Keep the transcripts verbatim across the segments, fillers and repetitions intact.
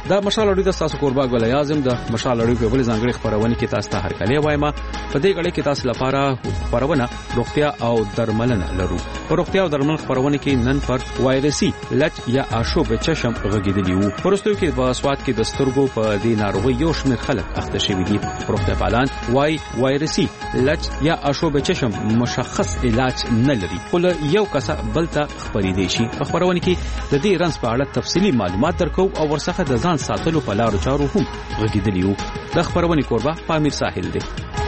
دا مشال اړیو د تاسو قربا ګل اعظم د مشال اړیو په بل ځانګړي خبرونه کې تاسو ته هر کله وایم په دې غړي کې تاسو لپاره خبرونه روغتیا او درملنه لرو. په روغتیا او درملنه خبرونه کې نن پر وایرسي لچ یا آشوب چشم غږیدلی وو. پرستو کې په سواد کې د سترګو په دې ناروغي یو شمېر خلک اخته شوي دي. روغتیا پالان وايي وایرسي لچ یا آشوب چشم مشخص علاج نه لري، خو یو کس بل ته خبرې دي شي. په خبرونه کې د دې رنس په اړه تفصیلی معلومات درکو او ورڅخه د ځان ساتلو په لارو چارو هم غږیدلی وو. د خبرونه کوربه پامیر ساحل دی.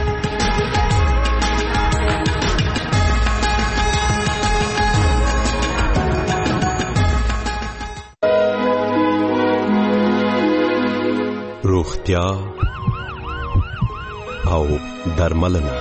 روغتیا او درملنه.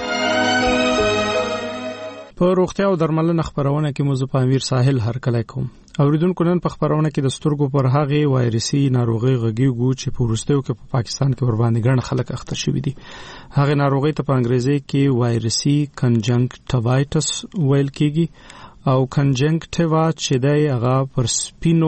په روغتیا او درملنه خبرونه کې موضوع پامیر ساحل هر کله کوم. اوریدونکو نن په خبرونه کې د سترګو پر هغه وایرسي ناروغي غږیږي چې په وروستیو کې په پاکستان کې ور باندې ګڼ خلک اخته شوي دي. هغه ناروغي ته په انګریزي کې وایرسي کنجنکټیوایټس ویل کېږي او کنجنکټیوا چې دی هغه پر سپینو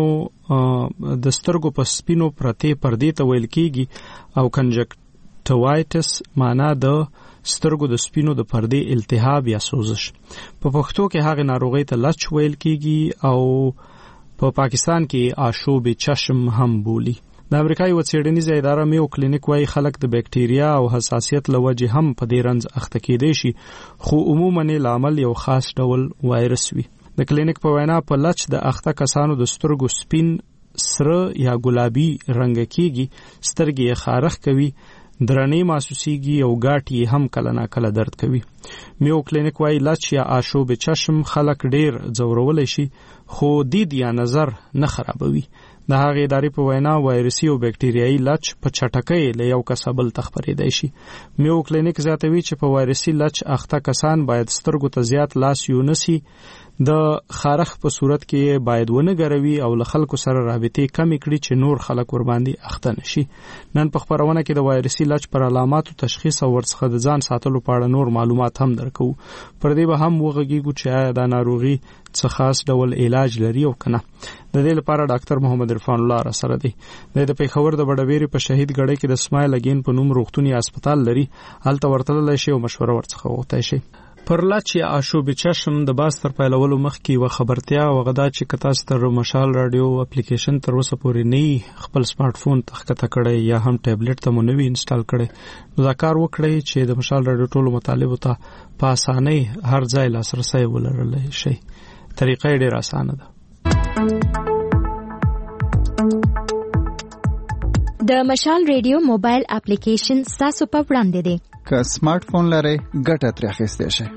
د سترګو په سپینو پرتې پردې ته ویل کېږي او کنجنکټیوایټس معنا د سترګو د سپینو د پردې التهاب یا سوزش. په پښتو کې هغه ناروغي ته لچ ویل کېږي او په پا پاکستان کې آشوب چشم هم بولی. د امریکای و څېړنیزه اداره میو کلینیک وايي خلک د بکټیریا او حساسیت له وجې هم په دې رنځ اخته کېدای شي، خو عموماً لامل یو خاص ډول وایرس وي. د کلینیک په وینا په لچ د اخته کسانو د سترګو سپین، سره یا ګلابي رنګ کېږي، سترګې یې خارښ کوي، درنې محسوسیږي او ګاټي هم کله نا کله درد کوي. میو کلینیک وايي لچ یا آشوب چشم خلک ډیر ځورولای شي، خو دید یا نظر نه خرابوي. د هغې ادارې په وینا وایرسي او بکټیریایي لچ په چټکۍ له یو کس بل ته خپرېدای شي. میو کلینیک زیاتوي چې په وایرسي لچ اخته کسان باید سترګو ته زیات لاس یونسي، د خارخ په صورت کې باید ونه ګروي او له خلکو سره رابطې کمې کړي چې نور خلک ور باندې اخته نشي. نن په خبرونه کې د وایرسي لچ پر علاماتو تشخیص او ورڅخه د ځان ساتلو په اړه نور معلومات هم درکو. پر دې به هم وغږیږو چې آیا دا ناروغي څه خاص ډول علاج لري او کنه. د دې لپاره ډاکټر محمد عرفان الله را سره دی. د پېښور د بډويري په شهید ګړۍ کې د اسماعیل اگین په نوم روغتوني هسپتال لري. هلته ورتللی شي او مشوره ورڅخه وغوښتای شي. پر لچ یا آشوب چشم د باز تر پیلولو مخکې و خبرتیا وغدا چې کتا ستر مشال رادیو اپلیکیشن تر اوسه پورې نه خپل سمارټ فون تخکته کړی یا هم ټابلیټ ته مو نوی انسټال کړی، نو دا کار وکړئ چې د مشال رادیو ټولو مطالبو ته په اسانۍ هر ځای لاسرسی ولرلی شي. طریقه یې ډېره اسانه ده. د مشال رادیو موبایل اپلیکیشن ستاسو په وړاندې دی. که سمارټ فون لرئ ګټه ترې اخیستی شئ.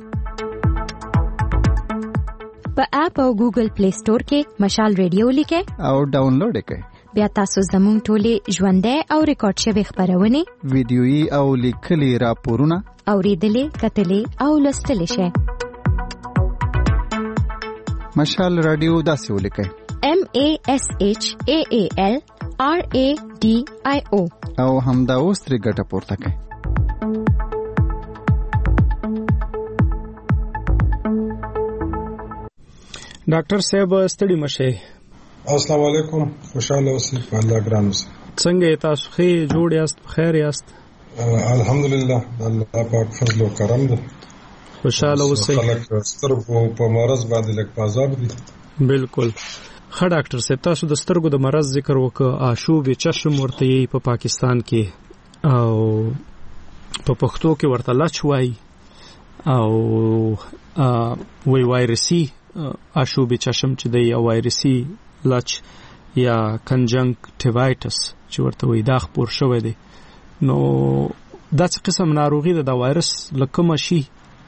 په اپ او ګوګل پلی سٹور کې مشال رادیو لیکئ او ډاونلوډ یې کړئ. بیا تاسو زموږ ټولې ژوندۍ او ریکارډ شوې خبرونه، ویډیويي او لیکلي راپورونه اوریدلې، کتلې او لوستلې شئ. مشال رادیو داسې ولیکئ: M A S H A A L R A D I O او همدا اوس ترې ګټه پورته کړئ. ډاکټر صاحب ستړي مشه. السلام علیکم، خوشاله اوسئ، الله ګران اوسئ. څنګه تاسو ښه جوړ یاست، بخیر یاست؟ الحمدلله، الله پاک فضل او کرم دی. خوشاله اوسئ. خلک سترګو په مرض باندې لږ پازاب دي. بالکل. ښه ډاکټر صاحب، تاسو د سترګو د مرض ذکر وکړ، آشوب چشم ورته یې په پاکستان کې او په پښتو کې ورته لچ وایي او وی وایرسي آشوب چشم چې دی یا وایرسي لچ یا کنجنکټیوایټس چې ورته وایي دا خپور شوی دی. نو دا څه قسم ناروغي ده، د وایرس له کومه شي؟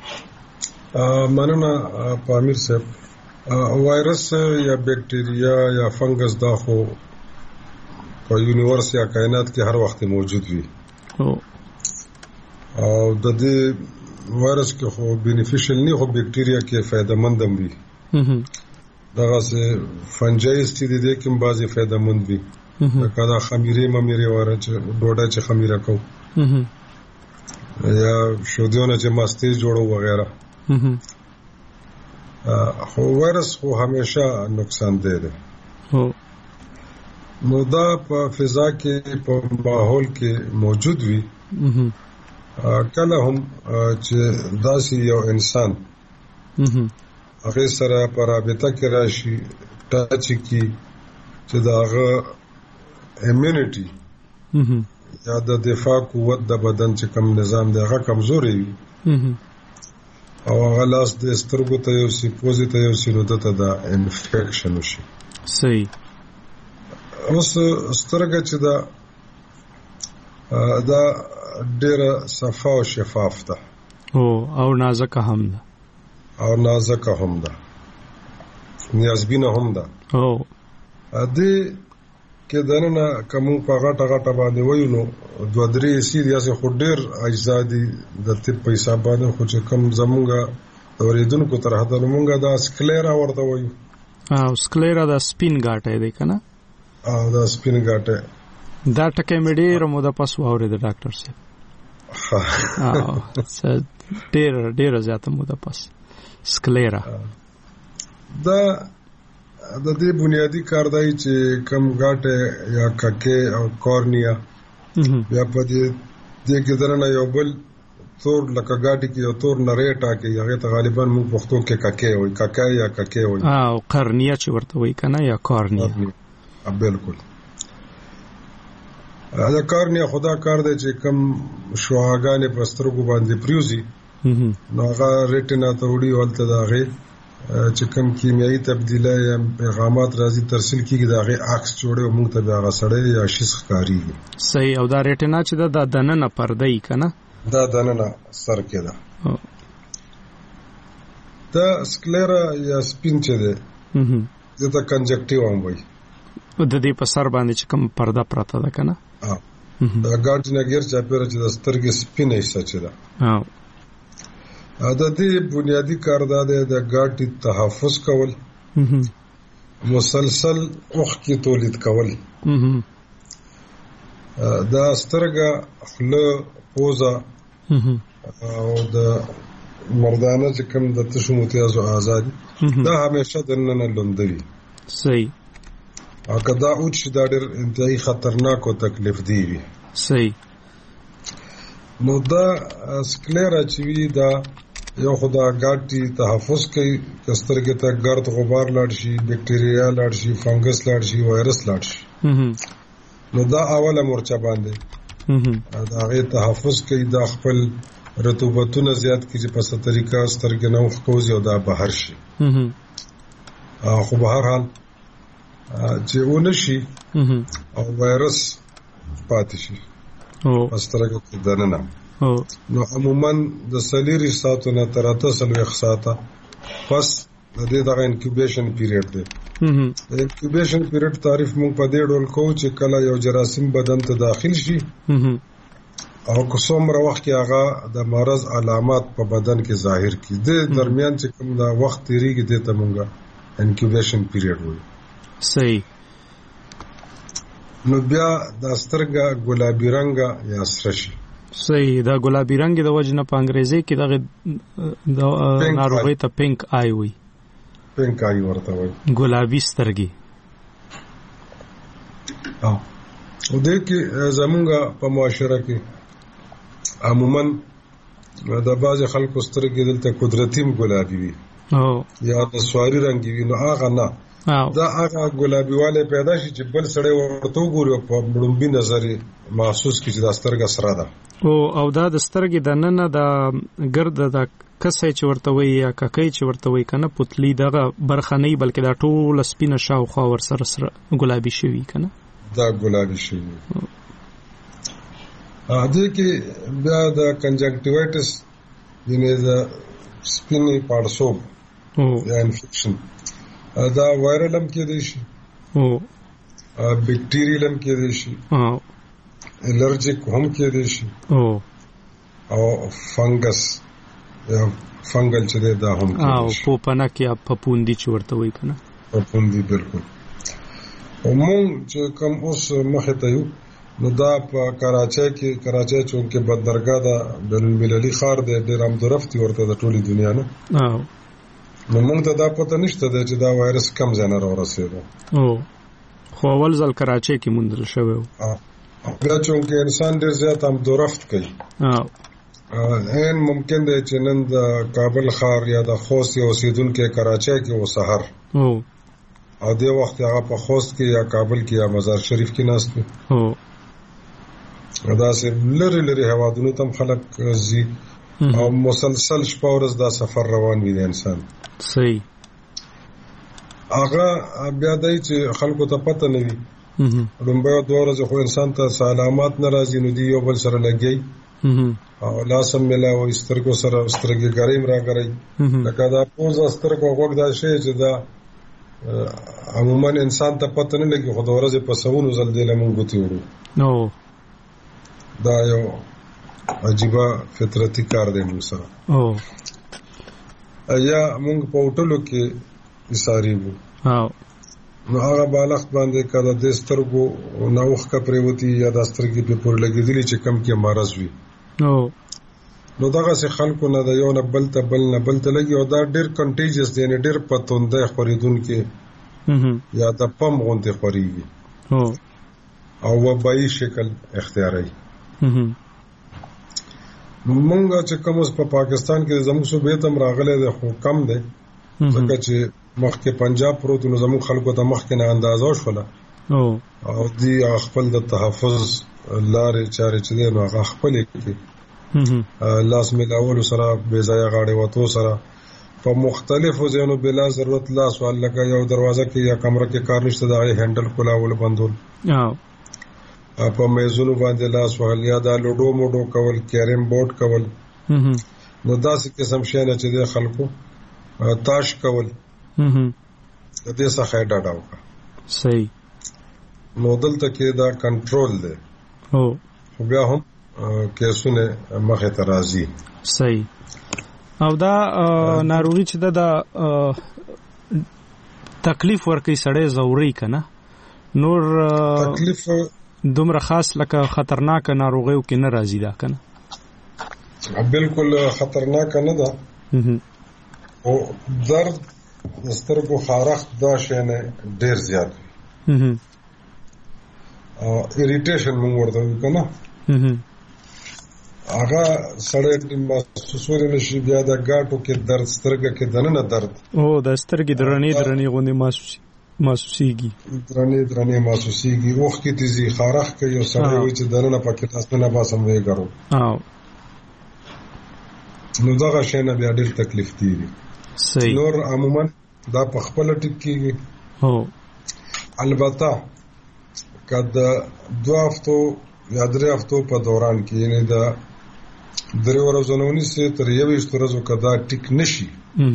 مننه پامیر صاحب. وایرس یا بیکټیریا یا فنګس دا خو په یونیورس یا کائنات کې هر وخت موجود وي او د دې وایرس کې خو بینیفیشل نه، خو بیکټیریا کې فائدہ مند هم وي. دغه سه فنجایز چې دې کې بعضی فائدہ مند وي. کدا خمیره ممیره واره چې ډوډۍ چې خمیره کو یا شودیونه چې ماستی جوړو وغیرہ. خو وایرس خو همیشه نقصان دی. نو دا په فضا کې په ماحول کې موجود وي کله هم چې داسې یو انسان هغه سره په رابطه کې راشي ټاچ کی چې دا هغه امیونټي یا د دفاع قوت د بدن چې کوم نظام دی هغه کمزوري وي او هغه لاس د سترګو ته یو سی پوزي ته یو سی نو دته دا انفیکشن وشي. صحیح. اوس سترګه چې دا دا ډیره صفا او شفاف ده او او نازکه هم ده او نازکه هم ده نیازبینه هم ده او دې کې دنه کوم په غټه غټه باندې وایو نو دوه درې سیریاسه خو ډیر اجزا دي د طب په حساب باندې خو چې کم زمونږه اوریدونکو تر حد مونږه دا سکلیرا ورته وایو. او سکلیرا دا سپین غاټه دی کنه؟ او دا سپین غاټه دا ټکه مې ډیر مو د پس واورې د ډاکټر صاحب. او ډیر ډیر زیاته مو د پس سکلیرا دا د دې بنیادی کار دی چې کم غاټه یا ککه او کورنیا بیا په دې دې کې درنه یو بل تور لکه غاټي کې یو تور نریټا کې هغه ته غالبا موږ پښتو کې ککه وای ککه یا ککه وای او قرنیا چې ورته وای کنه یا کورنیا. بالکل. دا کورنیا خدا کار دی چې کم شوهاګانې په سترګو باندې پریوزي نو هغه ریټینا ته وړي ولته دا غي چې کوم کیمیاوي تبدیلی یا پیغامات راځي ترسیل کیږي دا غي عکس جوړي او موږ ته هغه سړی یا شیس ښکاریږي. صحیح. او دا ریټینا چې دا د دننه پرده ای کنه دا دننه سر کې ده. دا سکلیرا یا سپین چې ده دا کنجکټیو هم وایي د دې په سر باندې چې کوم پرده پراته ده کنه. ها دا ګارډینګ چې پیره چې د سترګې سپینې حصہ چې ده. ها دا د بنیادی کار دا دی د ګاټي تحفظ کول مسلسل اوخ کی تولید کول دا سترګه خله پوزه او د مردانه چې کوم د تشو متیازو آزادي دا همیشه د نن لوندوي. صحیح. او کدا اوچ دا ډېر انتهایی خطرناک او تکلیف دی وي. صحیح. نو دا سکلیرا چې وی دا یو خدا ګاټي تحفظ کوي کسترګه ته ګرد غبار لاړ شي بکټیریا لاړ شي فنګس لاړ شي وایرس لاړ شي نو دا اوله مورچه باندې دا غي تحفظ کوي دا خپل رطوبتونه زیات کیږي په ست طریقه سترګه نو خوځي او دا بهر شي. خو به هر حال چې ونشي او وایرس پاتې شي او سترګه کې دننه نو عموما د سلیری ساتو نه تر اته سلوي ساته پس د دې دغه انکیوبیشن پیریډ دی. د انکیوبیشن پیریډ تعریف موږ په دې ډول کوو چې کله یو جراثیم بدن ته داخل شي او کومره وخت کې هغه د مرض علامات په بدن کې ظاهر کی د درمیان چې کوم دا وخت تیریږي د ته موږ انکیوبیشن پیریډ وایو. صحیح. نو بیا د سترګه ګلابي رنګ یا سره شي. صحیح. دا ګلابي رنگ د وجنه په انګریزي کې دغه د ناروغي ته پینک آی وي. پینک آی ورته وي. ګلابي سترګي. او دې کې زمونږه په معاشره کې عموما د باز خلکو سترګې دلته قدرتیم ګلابي وي او یا د سواری رنگي وي نو هغه نه دا هغه ګلابي والے پیدا شي چې بل سړی ورته وګوري په مړومبي نظر محسوس کړي چې د سترګه سره ده او او دا د سترګې د ننه د ګرد د کسې چې ورته وي یا ککې چې ورته وي کنه پتلی دغه برخه نه بلکې دا ټول سپینه شاوخوا ور سره سره ګلابي شوی کنه دا ګلابي شوی. ا دې کې بیا د کنجکټیوایټس یعنی دا سپینې پړسوب او یا انفیکشن دا وایرل هم کې دی شي او بیکټیریل هم کې دی شي او الرجیک هم کې دی شي او او فنګس یا فنګل چې دا هم کې او پوپنه کې پپوندی چې ورته وای کنه پپوندی بالکل. او مونږ چې کوم اوس مخه ته یو نو دا په کراچۍ کې کراچۍ چون کې بندرګاه دا بین المللي ښار دی ډېر هم درفتي ورته د ټولي دنیا نه او نو مونږ ته دا پته نشته چې دا وایرس کم ځای نه راورسېده او خو اول ځل کراچۍ کې موندل شوی و. بیا چونکې انسان ډېر زیات هم درخت کوي این ممکن دی چې نن د کابل ښار یا د خوست یو اوسېدونکی کراچۍ کې و سحر او دې وخت هغه په خوست کې یا کابل کې یا مزار شریف کې ناست وي. داسې لرې لرې هېوادونو ته هم خلک ځي او مسلسل شپه ورځ دا سفر روان وي د انسان. صحیح. هغه بیا دی چې خلکو ته پته نه وي لومبۍ دوه ورځې خو انسان ته علامات نه راځي نو دی یو بل سره لګي او لاس هم میلاوي سترګو سره سترګې ګرۍ هم راګرۍ لکه دا پوزه سترګو غوږ دا شی چې دا عموما انسان ته پته نه لګي خو د ورځې په سوونو ځل دی له مونږ ګوتې وړو. دا یو عجیبه فطرتي کار دی مونږ سره. یا مونږ په هوټلو کې ایساري وو نو هغه بالښت باندې کله د سترګو نوښکه پرېوتي یا د سترګې په پور لګېدلي چې کم کې مرض وي نو دغسې خلکو نه د یو نه بل ته بل نه بل ته لګي او دا ډېر کنټیجس دی یعنې ډېر په توندی خورېدونکې یا د پم غوندې خورېږي او وبایي شکل اختیاروي. مونږ چې کوم اوس په پاکستان کې زموږ صوبې ته هم راغلی دی خو کم دی ځکه چې مخکې پنجاب پروت نو زموږ خلکو ته مخکې نه اندازه وشوله او دوی خپل د تحفظ لارې چارې چې دی نو هغه خپلې کړي لاس میلاولو سره بې ځایه غاړې وتو سره په مختلفو ځایونو بلا ضرورت لاس وال لکه یو دروازه کې یا کمره کې کار نشته د هغې هینډل کلاول بندول په میزونو باندې لاس وهل یا دا لوډو موډو کول کیرم بورډ کول نو داسې قسم شیانه چې دی خلکو تاش کول د دې څخه یې ډاډه وکړه. صحیح. نو دلته کې دا کنټرول دی خو بیا هم کیسونه مخې ته راځي. صحیح. او دا ناروغي چې د تکلیف ورکوي سړی ضروري که نه نور تکلیف دومره خاص لکه خطرناکه ناروغیو کې نه راځي دا که نه؟ بالکل خطرناکه نه ده او درد د سترګو خارښت دا شی نه ډېر زیات وي اریټیشن مونږ ورته وایو که نه هغه سړی محسوسولی نه شي. بیا د ګاټو کې درد سترګه کې دننه درد او د سترګې درنې درنې غوندې محسوسېږي درنې درنې محسوسېږي اوښکې تیزي خارښ کوي او سړی وایي چې دننه پکې تاسو نه باسم ویګرو نو دغه شی نه بیا ډېر تکلیف تېري. نور عموما دا په خپله ټیک کېږي. البته که د دوه هفتو یا درې هفتو په دوران کې یعنې د درې ورځو نه ونیسي تر یویشتو ورځو که دا ټیک نه شي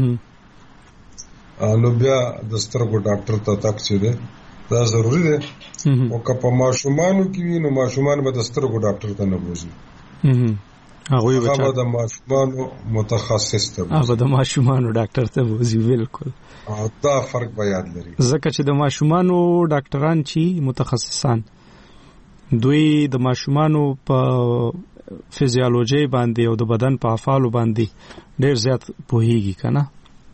نو بیا د سترګو ډاکټر ته تګ چې دی دا ضروري دی. او که په ماشومانو کې وي نو ماشومان به د سترګو ډاکټر ته نه بوځي هغه به د ماشومانو متخصص ته بوځي هغه د ماشومانو ډاکټر ته بوځي. بالکل دا فرق به یاد لري ځکه چې د ماشومانو ډاکټران چې متخصصان دوی د ماشومانو په فزیولوژي باندې او د بدن په افعالو باندې ډېر زیات پوهیږي که نه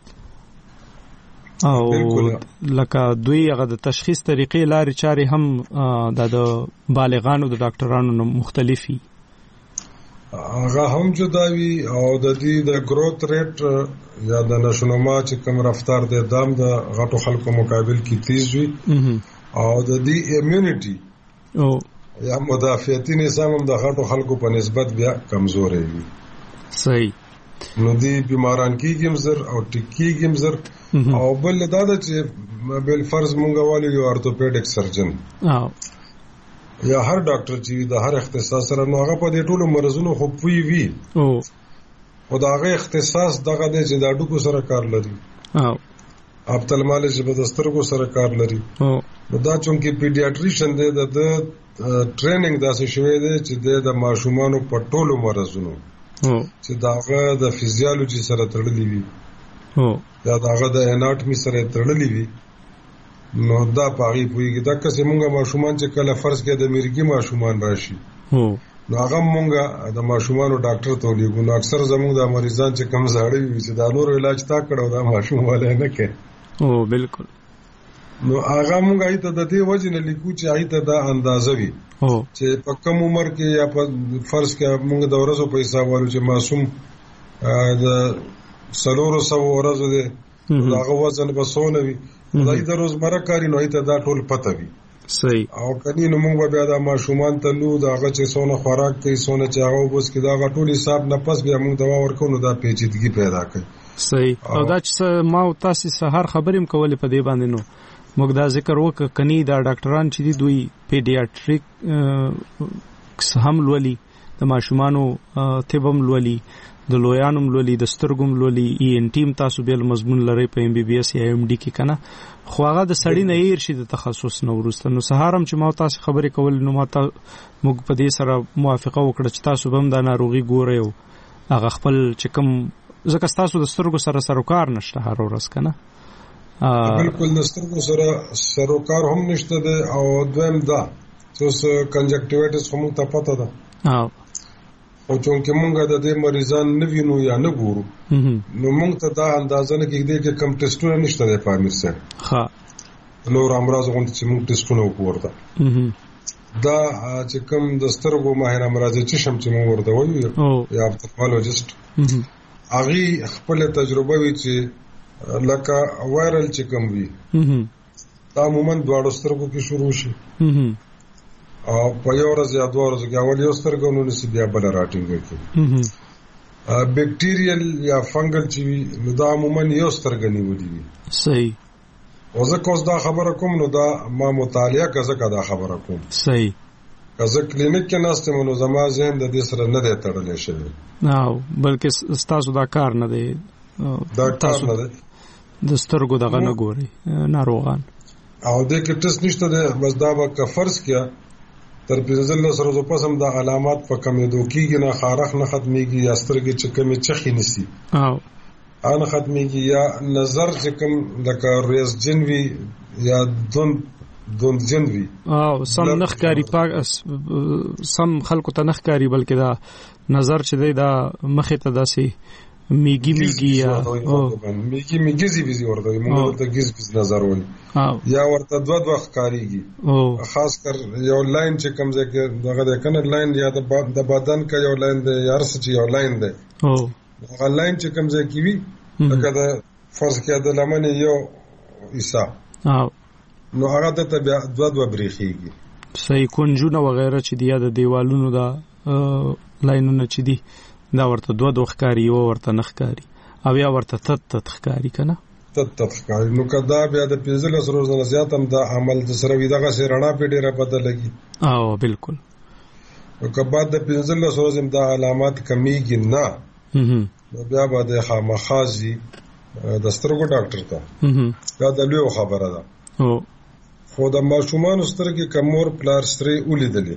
او لکه دوی هغه د تشخیص طریقې لارې چارې هم د بالغانو د ډاکټرانو نه مختلفي هغه هم جدا وي او د دې د ګروث ریټ یا د نشونما چې کوم رفتار دی دام د غټو خلکو مقابل کې تیز وي او د دې امیونټي او یا مدافعتي نظام هم د غټو خلکو په نسبت بیا کمزورې وي. صحیح. نو دې بیماران کېږي هم زر او ټیک کېږي هم زر او بل دا ده چې بل فرض مونږ والو یو ارتوپیډک سرجن یا هر ډاکټر چې د هر اختصاص سره نو هغه په دې ټولو مرزونو خو پوي وي او دا هغه اختصاص دغه دی چې د اډوکو سره کار لري اپتلمالوژي به د سترګو سره کار لري نو دا چونکې پیډیاټریشن دی د ټریننګ داسې شوی دی چې د ماشومانو په ټولو مرزونو چې دا هغه د فزیالوجي سره تړلي وي یا دا هغه د اناټمي سره تړلي وي نو دا په هغې پوهېږي. دا کسې مونږ ماشومان چې کله فرض کې د میرګي ماشومان راشي نو هغه مونږ د ماشومانو ډاکټر ته ولیږو نو اکثر زمونږ د مریضان چې کم زاړه وي چې دا نور علاج تا کړی او دا ماشوم والی نه کوي. او بالکل نو هغه موږ ایته د دې وجه نه لیکو چې ایته دا اندازه وي چې په کم عمر کې یا په فرض کې موږ د ورځو په حساب وایو چې معصوم د سلورو سو ورځو دی هغه وزن به څونه وي دا د روزمره کاري نو ایته دا ټول پته وي صحیح او کدی نو موږ بیا د ماشومان ته لو دا هغه چې څونه خوراک کوي څونه چې هغه وبس کې دا ټول حساب نه پس بیا موږ دوا ورکو نو دا پیچیدګي پیدا کوي صحیح او دا چې ما تاسو سهار خبرېم کولې په دې باندې نو موږ دا ذکر وکړ کني دا ډاکټران چې دي دوی پیډیاټریک هم لولي د ماشومانو طبم لولي د لویانم لولي د سترګم لولي ای ان ټیم تاسو بیل مضمون لري په ام بي بي اس یا ام ډي کې کنه خو هغه د سړی نه ير شي د تخصص نو ورسته نو سهارم چې ما تاسو خبرې کول نو ما ته موږ په دې سره موافقه وکړه چې تاسو هم دا ناروغي ګورئ او هغه خپل چې کوم ځکه تاسو د سترګو سره سروکار نشته هر ورځ کنه بالکل د سترګو سره سروکار هم نشته ده او دویم دا چې کنجکټیوایټس هم ته پته ده او او چې موږ د دې مریضان نه وینو یا نه ګورو نو موږ ته دا اندازه نه کېږي چې کم ټیسټونه نشته ده په امیر سره ها نور امراض غوښتل چې موږ ټیسټونه وکړو دا چې کوم د سترګو ماهر امراض چې شم چې موږ ورته وایو یا اپتالمولوژیست هغه خپل تجربه وی چې لکه وایرل چې کوم وي دا عموما دواړو سترګو کې شروع شي او په یو ورځ یا دوه ورځې کې اول یو سترګو نو نسی بیا بل راټینګ کوي بیکټیریل یا فنګل چې وي نو دا عموما یو سترګ نیولې وي صحیح او زه کوم دا خبره کوم نو دا ما مطالعه کزه دا خبره کوم صحیح کزه کلینیک کې ناشته مونږ زما ذهن د دې سره نه دی تړلې شوی نه بلکې تاسو دا کار نه دی دا کار نه دی د سترګو دغه نه ګوري ناروغان او د کې ټیسټ نشته دی بس دا به کفرض کیا تر پنځه لس ورځې پس هم دا علامات په کمېدو کېږي نه خارخ نه ختمېږي یا سترګې چې کمې چخې نسی او ان ختمېږي یا نظر چې کوم لکه ریس جنوي یا دون دون جنوي او سم نخکاری پاک سم خلکو ته نخکاری بلکې دا نظر چې دی دا مخې ته داسي میګي میګي یا او میګي میګي زی بيزي ورته موږ ته گیز گیز نظر ولي یا ورته دوه دوه ښکاریږي خاص کر یو لاین چې کوم ځای کې دغه د کنه لاین یا د بدن کا یو لاین دی یا رس چې یو لاین دی او هغه لاین چې کوم ځای کې وي لکه د فرض کې د لمن یو حصہ او نو هغه ته بیا دوه دوه بریخيږي صحیح کنجونه وغیرہ چې دی د دیوالونو دا لاینونه چې دی دا ورته دوه دوه ښکاری او ورته نخکاری او یا ورته تت تت ښکاری کنه تت تت ښکاری نو کدا بیا د پنځه لس ورځې نه زیات هم دا عمل د سره وی دغه سره رڼا په ډیره بدلږي او بالکل او کبا د پنځه لس ورځې دا علامات کمیږي نه نو بیا به د خامخازي د سترګو ډاکټر ته دا د لوی خبره ده او خو د ماشومان سترګې کمور پلار سره ولیدلې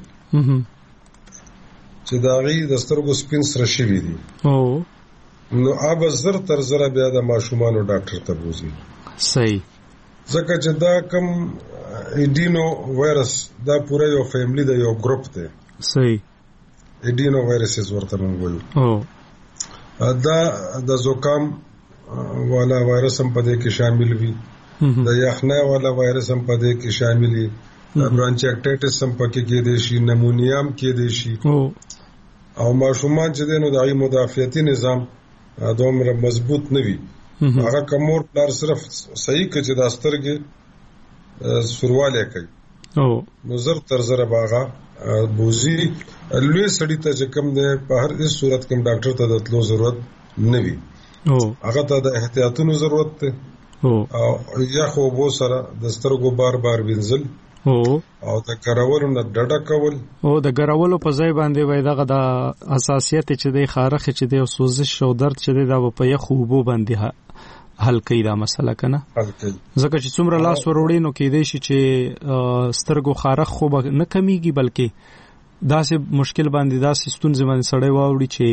چې دا غي د سترګو سپین سره شوی دي او نو اب زر تر زره بیا د ماشومانو ډاکټر ته بوزي صحیح ځکه چې دا کم ایډینو وایرس دا پوره یو فیملی دی یو ګروپ دی صحیح ایډینو وایرسز ورته موږ وایو او دا د زکام والا وایرس هم په دې کې شامل وي د یخنۍ والا وایرس هم په دې کې شامل وي برانچایټایټس هم پکې کې دي شي نمونیا هم کې دي شي او ماشومان چې دینو دغه مدافعتي نظام دومره مضبوط نه وي هغه کومور پلار صرف صحیح کړي د سترګې سرواله کوي او نظر تر زره باغه بوزي لوی سړی ته چې کوم ده په هر هیڅ صورت کې ډاکټر ته د تلو ضرورت نه وي او هغه ته د احتیاطونو ضرورت ده او یا خو بو سره د سترګو بار بار وینځل او او د ګرولو نه ډډه کول او د ګرولو په ځای باندې وای دغه د حساسیت چې د خارخ چې د سوزش او درد چې د په یخ وبو باندې حل کوي دا مسله کنه حل کوي ځکه چې څومره لاس وروړي نو کې دی چې سترګو خارخ خو نه کمیږي بلکې داسې مشکل باندې داسې ستونزې باندې سړی واوړي چې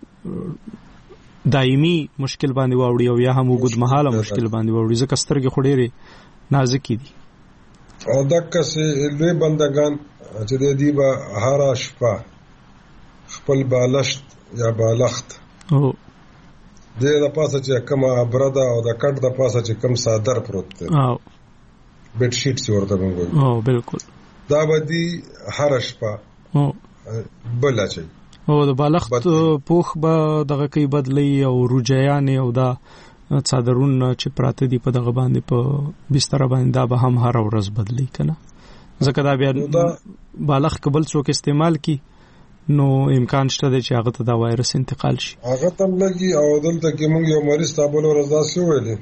دایمي مشکل باندې واوړي او یا هم وګد مهاله مشکل باندې واوړي ځکه سترګې خډېره نازکې دي او دغه سه لوی بندگان چې د دې به هر شپه خپل بالښت یا بالښت او د دې د پاسه چې کومه برده او د کټ د پاسه چې کوم صادر پروت دی او بیډ شیټ څه ورته موږ او بالکل دا بدی هر شپه او بل اچي او د بالښت پوخ به دغه کې بدلی او روجیان او دا څادرون چې پراته دي په دغه باندې په بستر باندې دا به هم هر ورځ بدلی کنه ځکه دا بیا بالښت قبل څوک استعمال کی نو امکان شته چې هغه ته دا وایرس انتقال شي هغه تم لګي او دلته کې موږ یو مریض تابل ورځ داسې ویلې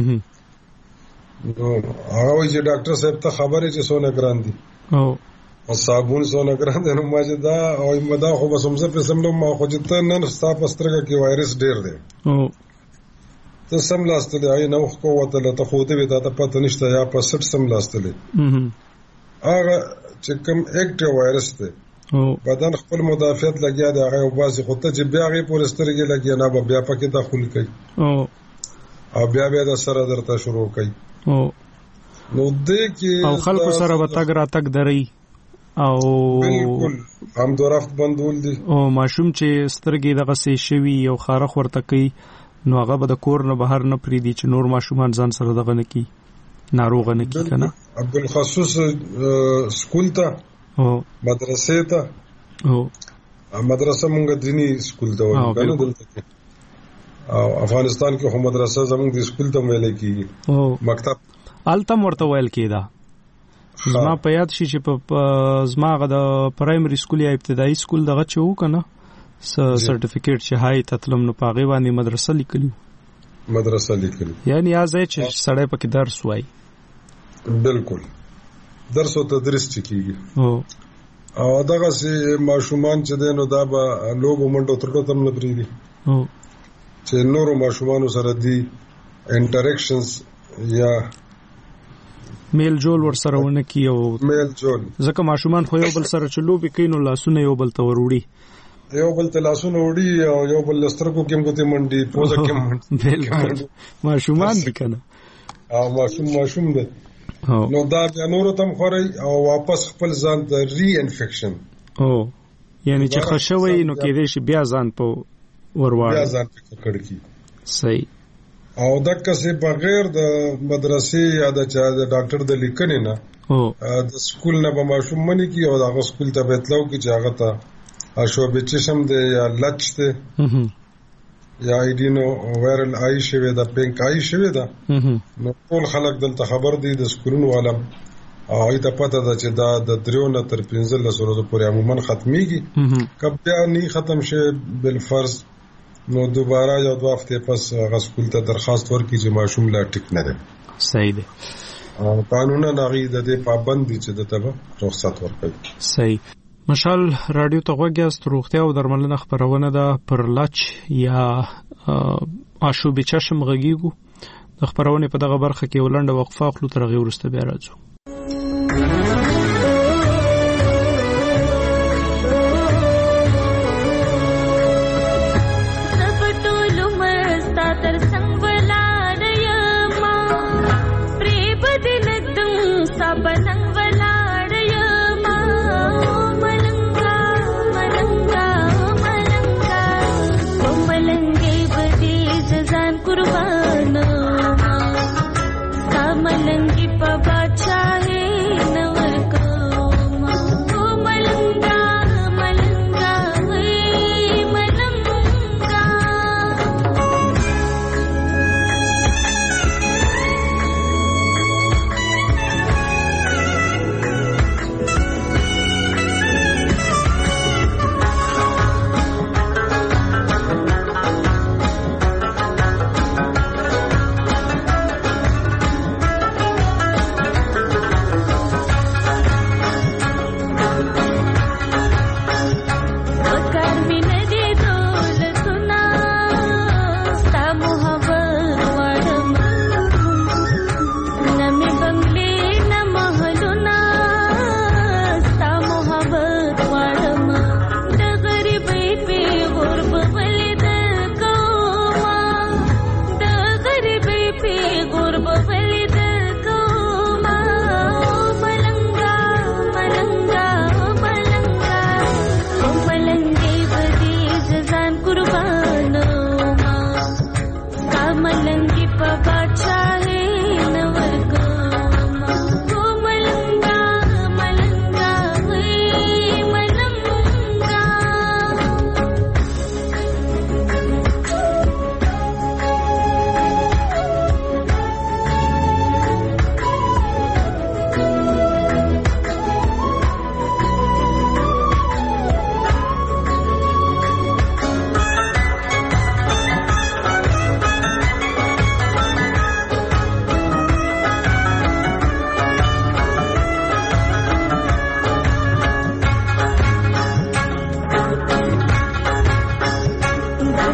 نو هغه چې ډاکټر صاحب ته خبرې چې سونه ګران دي او او صابون سونه ګران دي نو ما چې دا او مدا خو بس هم زه په سملو ما خو چې ته نن ستا پسترګه کې وایرس ډیر دی او ته سم لاستلې آی نو خو وته له ته خو دې وتا ته پته نشته یا په سټ سم لاستلې هغه چې کوم اکټیو وایرس دی او بدن خپل مدافعت لګیا دی هغه واسي خو ته چې بیا غي پورسترګي لګیا نه به بیا پکې داخل کوي او او بیا بیا د سره درته شروع کوي او نو دې کې او خلکو سره به تګ را تګ دري او بالکل هم درافت بندول دي او ماشوم چې سترګې دغه سي شوی یو خارخ ورته کوي نو هغه به د کور نه بهر نه پریدي چې نور ماشومان ځان سره دغه نه کی ناروغ نه کی کنه بالخصوص سکول ته او مدرسې ته او مدرسه مونږ دینی سکول ته وایو کنه دلته او افغانستان کې هم مدرسه زموږ د سکول ته ویل کیږي او مکتب الته ورته ویل کیدا زما په یاد شي چې په زماغه د پرایمري سکول یا ابتدایي سکول دغه چو کنه سرټیفیکیټ چې هاي تطلم نو پاغي باندې مدرسه لیکلی مدرسه لیکلی یعنی ازای چې سړی پکې درس وای بالکل درس او تدریس چکیږي او او دغه سي ماشومان چې دینو دا به لوګو منډو ترټو تم نه پریدي او چې نورو ماشومانو سره دی انټریکشنز یا میل جول ور سره ونه کیو میل جول ځکه ماشومان خو یو بل سره چلو به کینو لاسونه یو بل ته وروړي یو بل ته لاسونه وړي او یو بل لسترګو کې موږ ته منډي پوزه کې منډي بالکل ماشومان دي کنه او ماشوم ماشوم دي نو دا د نورو تم خوري او واپس خپل ځان ته ری انفیکشن او یعنی چې خښوي نو کې دې شي بیا ځان په ورواړ بیا ځان په کړکی صحیح او دغه څه بغیر د مدرسې یا د چا د ډاکټر د لیکنې نه او د سکول نه به ماشوم منی کی او د سکول ته بیتلو کی چې هغه ته اشوبې چشم دی یا لچ دی یا ایډینو وایرل آی شوی دا پینک آی شوی دا نو ټول خلک دلته خبر دي د سکولونو عالم او ایته پته ده چې دا د دریو نه تر پنځه لسو ورځې پورې عموما ختميږي کله بیا نه ختم شي بل فرض نو دوباره یو دوه هفته پس هغه سکول ته درخواست ورکړي چې ماشوم لا ټیک نه ده صحیح ده او قانونا نغې د دې پابند دي چې د تبه رخصت ورکړي صحیح مشال رادیو ته غوږیاست روغتیا او درملنه خبرونه ده پر لچ یا آشوب چشم غږیږو د خبرونه په دغه برخه کې ولنډه وقفه خلو تر غي ورسته بیا راځو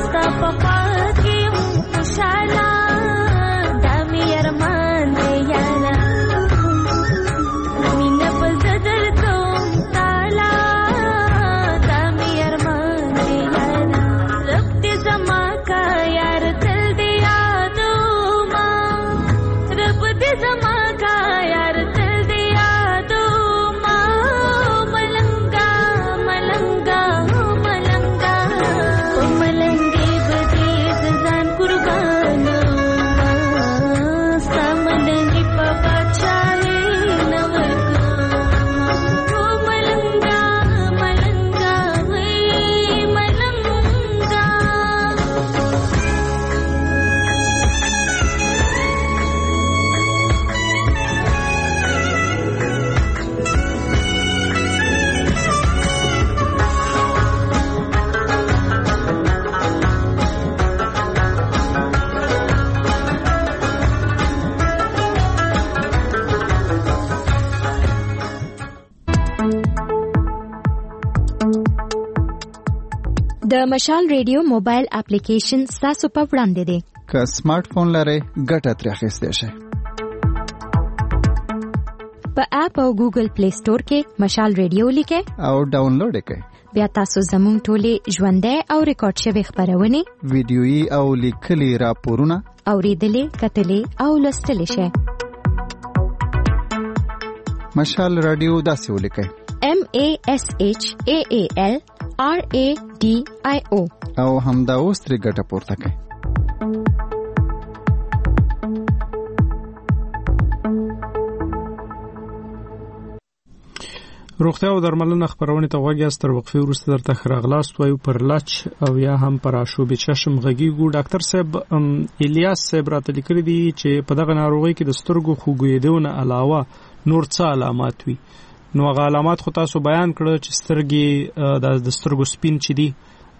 د مشال ریډیو موبایل اپلیکیشن تاسو په وړاندې دی. که سمارټ فون لرئ ګټه ترې اخیستی شئ. په اپ او ګوګل پلی سٹور کې مشال ریډیو لیکئ او ډاونلوډ یې کړئ. بیا تاسو زموږ ټولې ژوندۍ او ریکارډ شوي خبرونه ویډیويي او لیکلي راپورونه اوریدلې کتلې او لوستلې شئ. مشال رادیو داسې ولیکئ: M A S H A A L R A D I O او همدا اوس ترې ګټه پورته کړئ. روغتیا او درملنه خبرونه ته وګورئ. ستر وقفه وروسته درته خراغلاست وایو پر لچ او یا هم پر آشوب چشم غږیږو. ډاکټر صاحب الیاس صاحب راته لیکلي دي چې په دغه ناروغي کې د سترګو خوږېدونه علاوه نور څه علامات وي. نو هغه علامات خو تاسو بیان کړو چې سترګې د سترګو سپین چي دي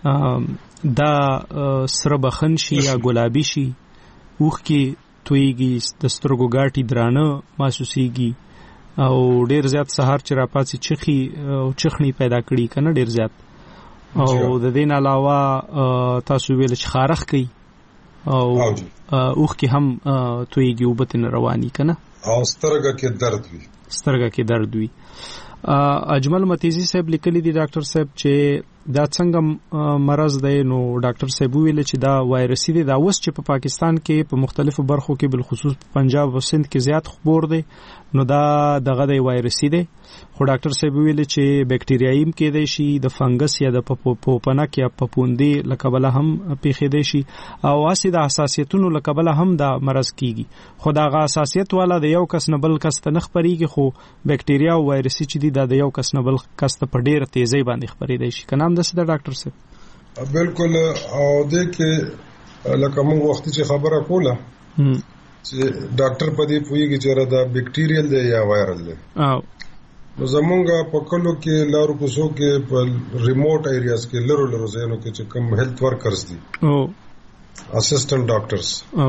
دا سره بخن شي یا ګلابي شي، اوخ کې تویږي، د سترګو ګاټي درانه محسوسيږي او ډیر زیات سحر چې را پاتې چخي او چخني پیدا کړي کنه ډیر زیات. او د دین علاوه تاسو ویل چې خارخ کوي او اوخ کې هم تویږي او بتن رواني کنه او سترګه کې درد وي سترګه کې درد وي. اجمل متیزی صاحب لیکلی دی ډاکټر صاحب چې دا څنګه مرض دی. نو ډاکټر صاحب ویل چې دا وایرسي دی. دا اوس چې په پاکستان کې په مختلفو برخو کې بلخصوص په پنجاب او سند کې زیات خبر دی نو دا دغه دی وایرسي دی. خو ډاکټر صاحب ویل چې بکټریایي کې دی شي، د فنګس یا د پوپنک یا پپوندې لکبله هم پیښې دی شي او اسی د حساسیتونو لکبله هم دا مرض کیږي. خو دا غا حساسیت والا د یو کس نه بل کس ته نه خبريږي، خو بکټریا او وایرسي چې دی دا د یو کس نه بل کس ته په ډیره تیزی باندې خبرې دی شي. کنه هم د سده ډاکټر صاحب بالکل. او د کې لکه موږ وخت چې خبره کوله چې ډاکټر په دې پوهیږي چې دا بکټیریل دی یا وایرل دی. او نو زمونږه په کلو کې لارو کوڅو کې په ریموټ ایریاز کې لرو لرو ځایونو کې چې کوم هیلث ورکرز دي او اسسټنټ ډاکټرز او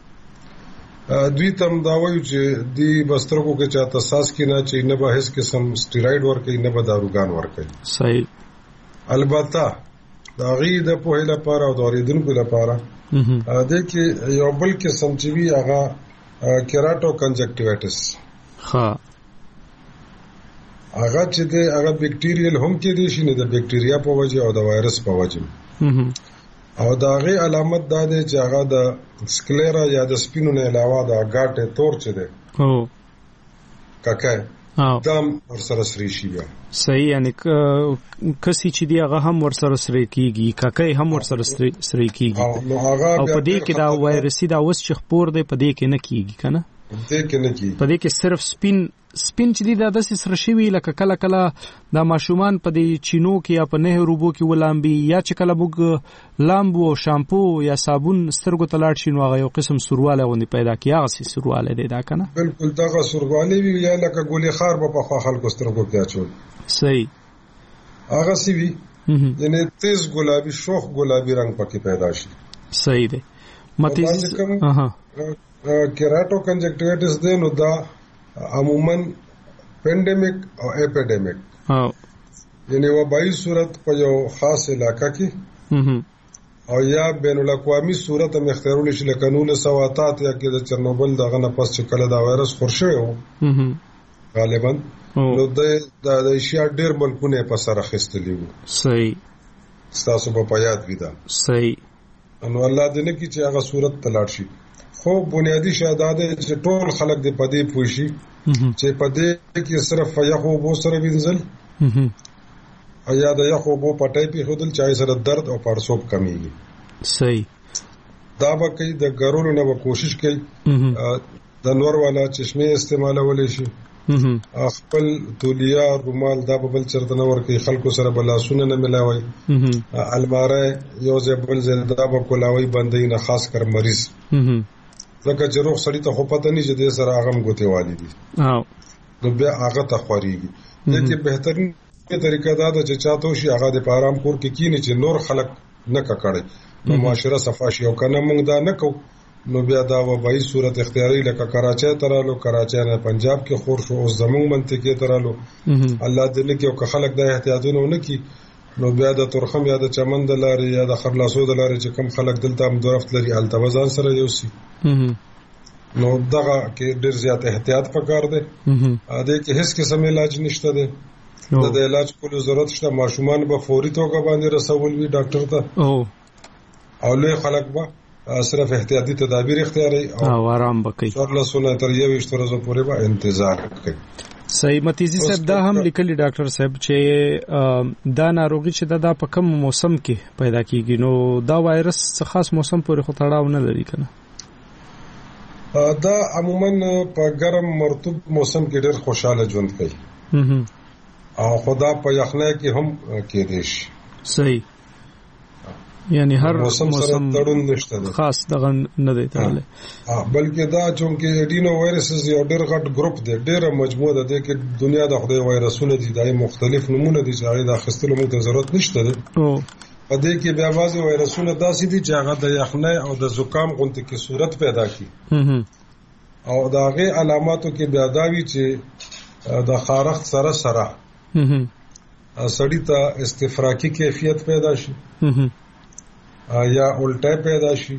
دوی تم دا وایي چې دی بسترګو کې چاته ساس کې نه چې نه به هیڅ قسم سټیراید ورکړي نه به داروګان ورکړي. صحیح. البته دا غي د په لپاره او د اوریدونکو لپاره دا کې یو بل قسم چې وی هغه کیراټو کنجکټیوایټس ها هغه چې د هغه بکټیریل هم کې دي شي نه د بکټیریا په وجه او د وایرس په وجه او دا غي علامت دا ده چې هغه د سکلیرا یا د سپینو نه علاوه د غاټه تور چي ده او کاکه دم ورسره سری شي بیا. صحیح. یعنی کسي چې دی هغه هم ورسره سری کیږي، کاکه هم ورسره سری کیږي او په دې کې دا وایرسي دا اوس چې خبر دی په دې کې نه کیږي کنه دې کې نه کیږي. په دې کې صرف سپین سپین چې دی دا د سره شوی لکه کله کله د ماشومان په دې چینو کې یا په نه روبو کې ولامبي یا چې کله بوګ لامبو او شامپو یا صابون سترګو تلاړ شي نو هغه یو قسم سرواله غوندي پیدا کیږي. سي سرواله دی دا کنه بالکل دا سرواله وی یا لکه ګولې خار په خوا خلکو سترګو کې اچول. صحیح. هغه سی وی یعنی تیز ګلابي شوخ ګلابي رنگ پکې پیدا شي. صحیح دی. مته اها کیراټو کنجکټیوایټس دی نو دا عموماً پینډیمک او اپیډیمک او یعنی وبایي صورت په یو خاص علاقہ کې او یا بین الاقوامي صورت هم اختیارول شي لکه نولس سوه اته اتیا کې د چرنوبل دغه نه پس چې کله دا وایرس خور شوی و غالبا نو د د ایشیا ډېر ملکونه په سر اخیستلی وو. صحیح. ستاسو په یاد وي دا. صحیح. نو الله دې نه کړي چې هغه صورت ته لاړ شي. خو بنیادی شاده ده چې ټول خلک دې پدې پوه شي چې پدې کې صرف یخو بو سره وینځل یا د یخو بو پټای په خودل چای سره درد او پړسوب کمیږي. صحیح. دا به کوي د ګرولو نه کوشش کوي د نور والا چشمه استعمالولې شي خپل تولیه رومال دا بل چرته نه ور کوي خلکو سره بلاسونه نه ملاوي الماره یو ځای بل ځای دا به کولاوي باندې نه خاص کر مریض لکه چې روغ سړی ته خو پته نه چې د سره هغه غوته والی دي او نو بیا هغه ته خوريږي. دغه بهترین طریقه دا ده چې چاته شي هغه د پارام کور کې کینی چې نور خلک نه ککړي نو معاشره صفاشي او کنه موږ دا نه کو نو بیا دا وبای صورت اختیاري لکه کراچۍ ترالو کراچۍ نه پنجاب کې خور شو او زموږ منطقه ترالو الله دې نه کې او خلک د احتیاطونه نه کی نو بیا د ترخم یا د چمن د لارې یا د خرلاسو د لارې چې کم خلک دلته هم درفت لري التوازن سره یوسي نو دغه کې ډېر زیات احتیاط پکار دی. ا دې کې هیڅ قسم علاج نشته دی د علاج کولو ضرورت شته. ماشومان به فوري توګه باندې رسول وي ډاکټر ته او او له خلک به صرف احتیاطي تدابیر اختیاري او آرام وکړي څورله سونه تر یو وشت ورځې پورې به انتظار وکړي. صحیح. متیزي صاحب دا هم لیکلي ډاکټر صاحب چې دا ناروغي چې دا په کوم موسم کې پیدا کیږي نو دا وایرس خاص موسم پورې خو تړاو نه لري کنه. دا عموما په ګرم مرطوب موسم کې ډېر خوشاله ژوند کوي او خدا په یخنۍ کې هم کېدې شي. صحیح. یعنی هر موسم سره تړون نشته خاص دغه نه دی تړلی بلکې دا چونکې اډینو وایرسز یو ډېر غټ ګروپ دی ډېره مجموعه ده د کې دنیا د خدای وایرسونه دي دای مختلف نمونه دي چې هغه د اخیستلو موږ ته ضرورت نشته دی. په دې کې بیا وازي وایرسونه داسې دي چې هغه د یخنۍ او د زکام غونډه کې صورت پیدا کړي او د هغه علاماتو کې بیا دا وی چې د خارښت سره سره سړی ته استفراقی کیفیت پیدا شي یا الټه پیدا شي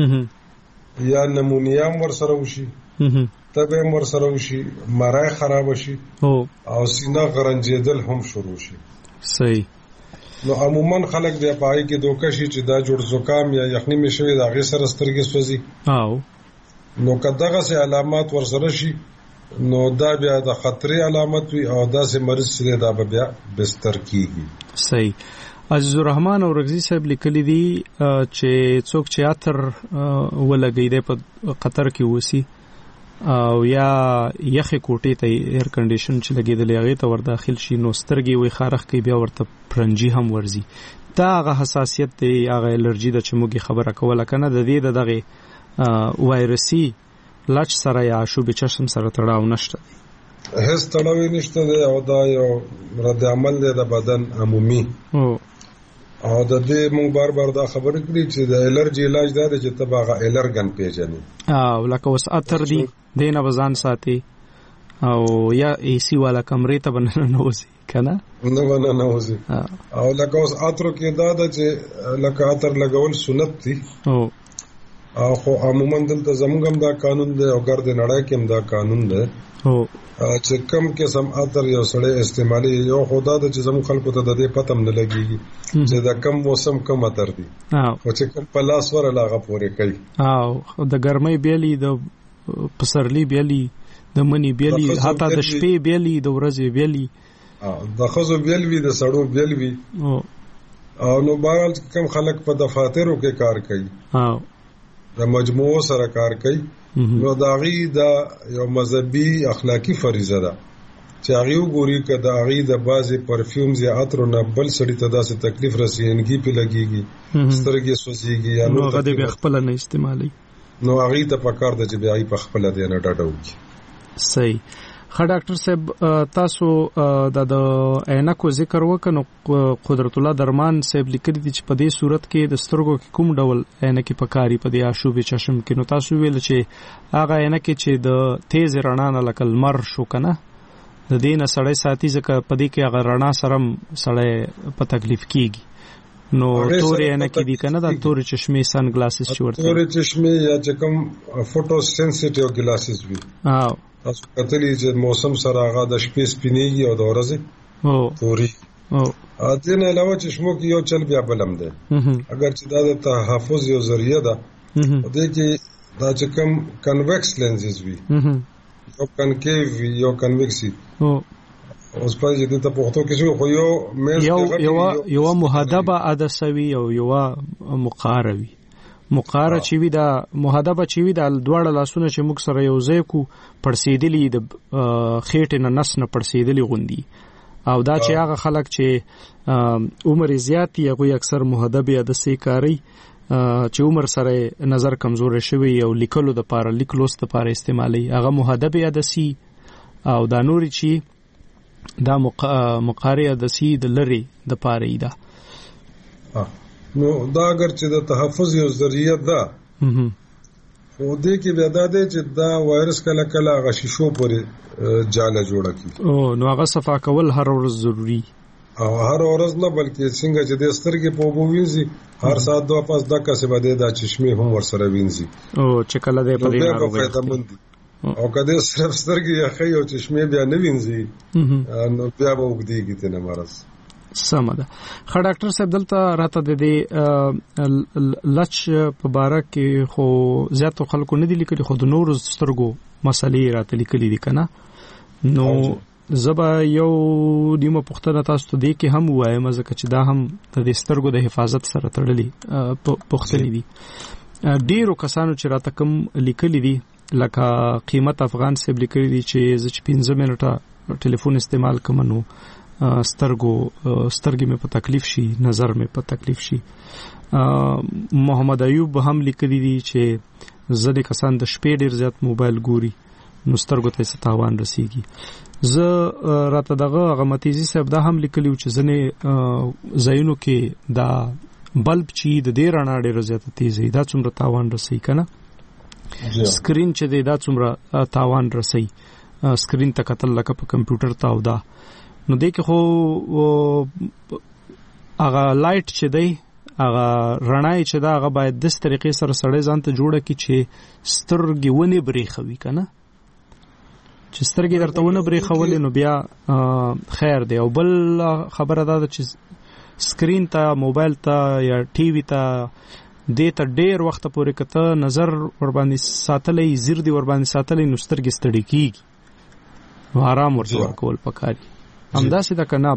یا نمونیا ور سره وشي تبه ور سره وشي مرای خراب شي او سینه غرنجیدل هم شروع شي. صحیح. نو عموما خلک بیا پای کې دوکه شي چې دا جوړ زکام یا یخنی مشوي دا غي سره سترګې سوځي او نو کداغه سه علامات ور سره شي نو دا بیا د خطرې علامت وي او دا سه مریض سره دا بیا بستر کیږي. صحیح. عزیز الرحمن او رغزی صاحب لیکلي دي چې څوک چې اتر ولګي د په قطر کې وسی او یا یخې کوټې ته ایر کنډیشن چې لګیدلې هغه ته ور داخل شي نو سترګې وي خارخ کې بیا ورته پرنجي هم ورزي. دا هغه حساسیت دی هغه الرجی د چموږي خبره کوله کنه د دې دغه وایرسي لاچ سره یا شوب چشم سره تړاو نشته دی. هیڅ تړاو نشته دی او دا یو رد عمل دی د بدن عمومي او او د دې مونږ بار بار دا خبره کړې چې د الرجی علاج دا دی چې تباغه الرګن پیژنې او لکه وس اتر دی دینه وزن ساتي او یا ای سی والا کمرې ته بننه نوځي کنه نو بننه نوځي او لکه اوس اتر کې دا د چې لکه اتر لګول سنت دي او او خو عموما دلته زموږ هم دا قانون دی او ګرد نړۍ کې هم دا قانون دی او چې کم قسم اتر یو سړی استعمالي یو خدا د چې زموږ خلکو ته د دې پتم نه لګيږي چې دا کم موسم کم اتر دی او چې کم پلاس ور لاغه پورې کوي او د ګرمۍ بیلي د پسرلی بیلي د منی بیلي حتی د شپې بیلي د ورځې بیلي او د خزو بیل وی د سړو بیل وی او نو بهرحال کم خلک په دفاترو کې کار کوي او د مجموعو سره کار کوي نو داغي دا یو مذهبي اخلاقی فریضه ده چې هغه وګوري کده هغه د بازي پرفیومز یا عطر نه بل سړی ته داسې تکلیف رسېږي په لګيږي سترګې سوځيږي یا نو هغه د خپل نه استعمالي نو هغه ته پکار د چې بیا په خپل دی نه ډاډوږي. صحیح. خا ډاکټر صاحب تاسو د عینکو ذکر وکړو قدرت الله درمان صاحب لیکلي دي چې په دې صورت کې د سترګو کې کوم ډول عینکې پکاري په دې آشوب چشم کې نو تاسو ویل چې هغه عینکې چې د تیز رڼا نه لکه لمر شو کنه د دې نه سړی ساتي ځکه په دې کې هغه رڼا سره سړی په تکلیف کیږي نو تورې نه کې دي کنه دا تورې چشمه سن گلاسز چې ورته تورې چشمه یا چې کوم فوټو سنسټیو گلاسز وي او تاسو کتلی چې موسم سره هغه د شپې سپینېږي او د ورځې او توري او ا دې نه علاوه چشمو کې یو چل بیا بلم ده اگر چې دا د تحفظ یو ذریعہ ده دې کې دا چې کوم کنویکس لینزز وي یو کنکیو یو کنویکسي او اوس په دې ته په وخت کې شو خو یو مېز یو یو یو محدبه عدسوي او یو مقاروي مقاره چې وی دا محدبه چې وی دا دواړه لاسونه چې موږ سره یو ځای کو پړسیدلی د خېټه نه نس نه پړسیدلی غوندي او دا چې هغه خلک چې عمر زیات یې غوي اکثر محدبه عدسي کاری چې عمر سره نظر کمزور شوی او لیکلو د پاره لیکلوست د پاره استعمالي هغه محدبه عدسي او دا نوري چې دا مقاره عدسي د لری د پاره ای دا نو دا اگر چې د تحفظ یو ذریعہ ده خو دې کې بیا دا دی چې دا وایرس کله کله غشیشو پورې جاله جوړه کی او نو هغه صفا کول هر ورځ ضروری او هر ورځ نه بلکې څنګه چې د سترګې په وبو وینځي هر سات دوه پاس دغه څه بده دا چشمه هم ور سره وینځي او چې کله دې په دې ناروغي او کله صرف سترګې یا خې او چشمه بیا نه وینځي نو بیا به وګديږي ته نه مرز سمه خا ډاکټر صاحب دلته راته د دې لچ په باره کې خو زیاتو خلکو نه دي لیکلي خو د نور سترګو مسلې راته لیکلي دي کنه نو زبا یو دیمه پختنه تاسو ته دی کې هم وایم ځکه چې دا هم د سترګو د حفاظت سره تړلي پختلي دي ډیرو کسانو چې راته کوم لیکلي دي لکه قیمت افغان صاحب لیکلي دي چې زه پنځه منټه ټلیفون استعمال کوم نو سترګو سترګې مې په تکلیف شي نظر مې په تکلیف شي محمد ایوب هم لیکلي دي چې زده کسان د شپې ډیر زیات موبایل ګوري نو سترګو ته ستاوان رسیږي زه راته دغه غمتیزي صاحب دا هم لیکلي چې ځنه زاینو کې دا بلب چې د ډیر رڼا ډیر زیات تیزي دا څومره تاوان رسي کنه سکرین چې دا څومره تاوان رسي سکرین ته کتل لکه په کمپیوټر ته او دا نو دې کې خو هغه لایټ چې دی هغه رڼا چې دا هغه باید د طریقې سره سړی ځان ته جوړه کی چې سترګې ونه بریښوي کنه چې سترګې درته ونه بریښولې نو بیا خیر دی او بل خبره ده چې سکرین ته موبایل ته یا ټي وي ته دې ته ډېر وخت پورې کته نظر ور باندې ساتلې زیر دی ور باندې ساتلې نو سترګې ستړي کیږي نو آرام ورته کول پکاري همداسې دا کنه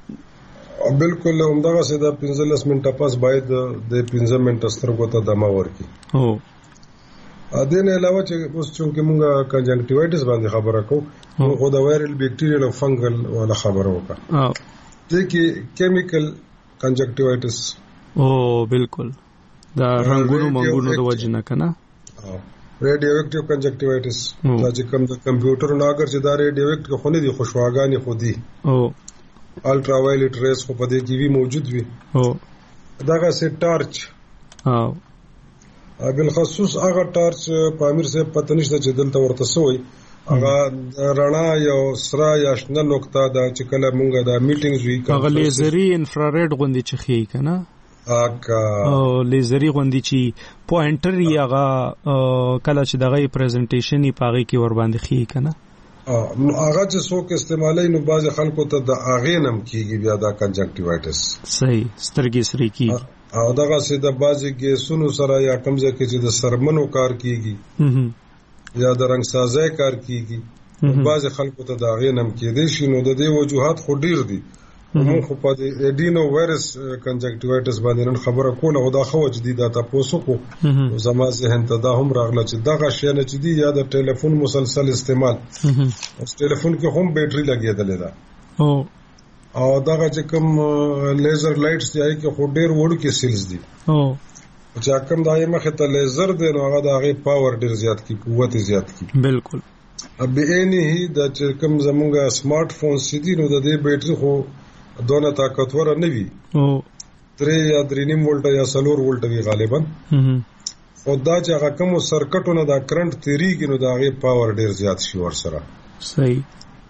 بالکل همدغه سه دا پنځلس منټه پاس باید د پنځه منټه سترګو ته دمه ورکړي او ا دې نه علاوه چې اوس چې موږ کنجنکټیوایټس باندې خبره کوو نو دا وایرل بیکټیریل او فنګل ولا خبره وکړه او دې کې کیمیکل کنجنکټیوایټس او بالکل دا رنگونو منګونو د وجنه کنه او ریډیو اکټیو کنجنکټیوایټس دا چې کوم د کمپیوټر نو اگر چې دا ریډیو اکټ خو نه دي خوشواګانی خو دي او الټرا وایلټ ریز خو په دې کې وی موجود وي او داغه سه ټارچ او بالخصوص هغه ټارچ په امیر صاحب پته نشته چې دلته ورته سوی هغه رڼا یو سره یا شنه نقطه دا چې کله مونږه دا میټینګز وی هغه لیزري انفراریډ غوندي چې خي کنه اګه او لیزري غوندي چې پوینټر یغه کله چې دغه پریزنټیشن یې پاغي کې ور باندې خي کنه نو هغه چې څوک استعمالي نو باز خلکو ته د اغه نم کیږي بیا دا کنجنکټیوایټس صحیح سترګې سری کی او دغه سي د بازي کې سونو سره یا کمزه کې چې د سرمنو کار کیږي یا د رنگ سازي کار کیږي باز خلکو ته د اغه نم کېدې شي نو د دې وجوهات خو ډیر دي موږ خو په اډینو وایرس کنجنکټیوایټس باندې نن خبره کوله او دا خو جديده تاسو کو زما ذهن ته دا هم راغله چې دغه شی نه چې دی یا د ټلیفون مسلسل استعمال او ټلیفون کې هم بیټري لګیدل ده او او دغه چې کوم لیزر لایټس دی کې خو ډیر وړو کې سیلز دي او چې کوم دایې مخه ته لیزر دی نو هغه د هغه پاور ډیر زیات کی قوت زیات کی بالکل اب اینه د چې کوم زمونږه سمارټ فون سیدي نو د دې بیټري خو دونه طاقتور نه وي او درې یا درې نیم وولټ یا څلور وولټ وی غالبا او دا چې هغه کوم سرکټونه دا کرنٹ تیریږي نو دا غي پاور ډیر زیات شي ور سره صحیح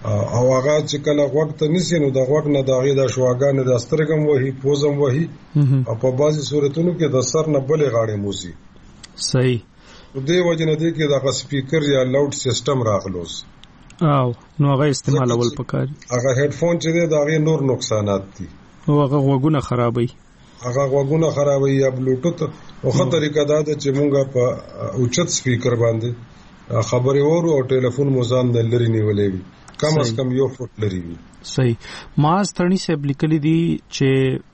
او هغه چې کله وخت نسی نو د وخت نه دغه د شواګان د سترګم وਹੀ پوزم وਹੀ او په بعضي صورتونو کې د سر نه بلې غاړې موسی. صحیح. دې وجه نه دی کې د سپیکر یا لاوډ سیستم راغلوس او نو هغه استعمالول پکاري. هغه هډ فون چې دی دغه نور نقصانات دي. هغه غوګونه خرابوي. هغه غوګونه خرابوي یا بلوټوث او خه طریقه دا ده چې مونږه په اوچت سپیکر باندې خبرې ورو او ټلیفون موزان د لري نیولې وي کم از کم یو فوټ لري وي. صحیح. ما ستړي سه لیکلي دي چې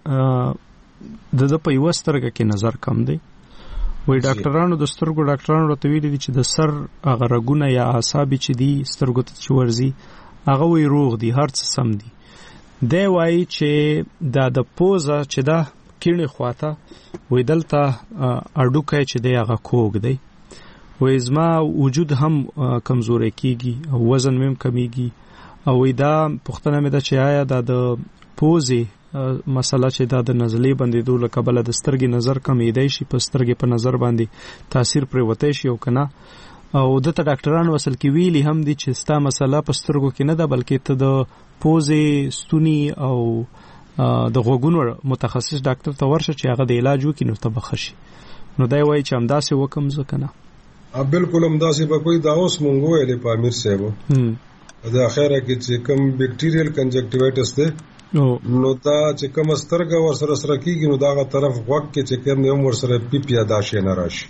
د د په یو سترګه کې نظر کم دی. وای ډاکټرانو د سترګو ډاکټرانو راته ویلي دي چې د سر هغه رګونه یا اعصاب چې دي سترګو ته چې ورزي هغه وی روغ دي هر څه سم دي. دی وای چې دا د پوزه چې دا کینې خواته وې دلته اډوکه چې دی هغه کوګ دی. وې زما وجود هم کمزوري کیږي او وزن مم کمیږي او دا پښتنه مې د چې آیا د پوزي مسله چې دا د نزلې باندې دوله قبل د سترګې نظر کمې دی شي په سترګې په نظر باندې تاثیر پر وته شي او کنه او د ته ډاکټرانو وصل کې ویلي هم دي چې ستا مسله په سترګو کې نه ده بلکې ته د پوزي ستوني او د غوګونو متخصص ډاکټر ته ورشه چې هغه د علاج وکړي نو ته بخښي. نو دا وایي چې همداسې وکم ځکه نه بالکل همداسې به کوئی دا اوس مونږ ویلې په امیر صاحب د اخره کې چې کوم بیکټیریل کنجکټیوایټس ده نو دا چې کوم سترګه ور سره سره کیږي نو دا غا طرف وق کې چې کوم نوم ور سره پی پی ادا شي نه راشي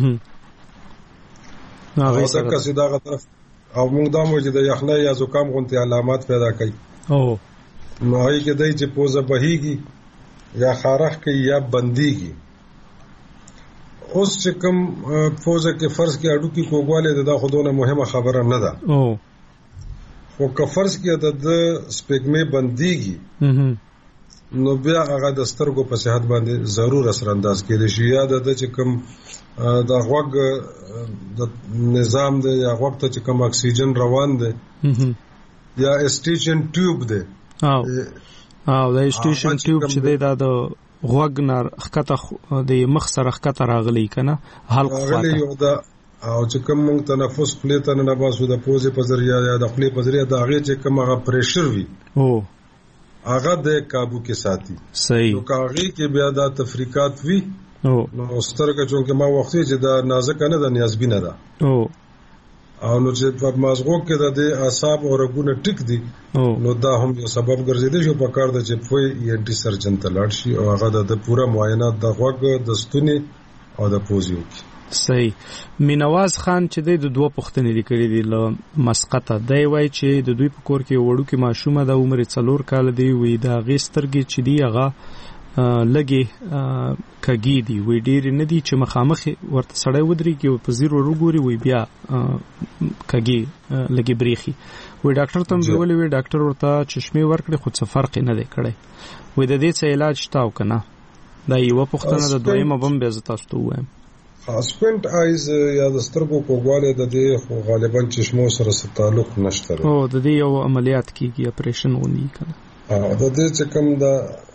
نو هغه څنګه چې دا غا طرف او موږ دا مو چې د یخنۍ یا زکام غونته علامات پیدا کوي او نو هغه کې دای چې پوزه بهيږي یا خارخ کوي یا بنديږي. اوس چې کوم پوزه کې فرض کې اډو کې کوګواله دا خودونه مهمه خبره نه ده او خو که فرض کې د سپېګمې بنديږي نو بیا هغه د سترګو په صحت باندې ضرور اثر انداز کېږي شي یا د چې کوم د غوږ د نظام دی یا غوږ ته چې کوم اکسیجن روان دی یا اسټیشن ټیوب دی او او د اسټیشن ټیوب چې دی دا د غوږ نار خکته د مخ سره خکته راغلی کنه حلق راغلی یو دا او چې کوم موږ تنفس خپل ته نه باسو د پوزې په ذریعہ یا د خپل په ذریعہ د هغه چې کوم هغه پریشر وي او هغه د قابو کې ساتي. صحیح. نو کاغی کې بیا د تفریقات وی او نو سترګه چې ما وخت چې د نازک نه د نیازبین نه ده او او نو چې په مازغو کې د اعصاب او رګونه ټیک دي نو دا هم یو سبب ګرځیدي چې په کار د چې په اینټي سرجن ته لاړ شي او هغه د پوره معاینات د غوږ د ستوني او د پوزیو کې. صحیح. مینواز خان چې د دوه پښتنې لیکلي دي له مسقطه دی وای چې د دوی په کور کې وړو کې ماشومه د عمر څلور کال دی وی دا غیسترګي چې دی هغه لګي کګي دی وی ډیر نه دی چې مخامخ ورته سړی ودري کې په زیر ورګوري وی بیا کګي لګي بریخي وی ډاکټر ته ویلې وی ډاکټر ورته چشمه ورکړي خو څه فرق نه دی کړی وی د دې څه علاج تاو کنه دا یو پښتنه د دویمه بم به زتا ستو وایم. سپینټ آیز یا د سترګو کوګواله د دې خو غالبا چشمو سره تعلق نشته او د دې یو عملیات کیږي اپریشن ونی کنه ا د دې چې کوم د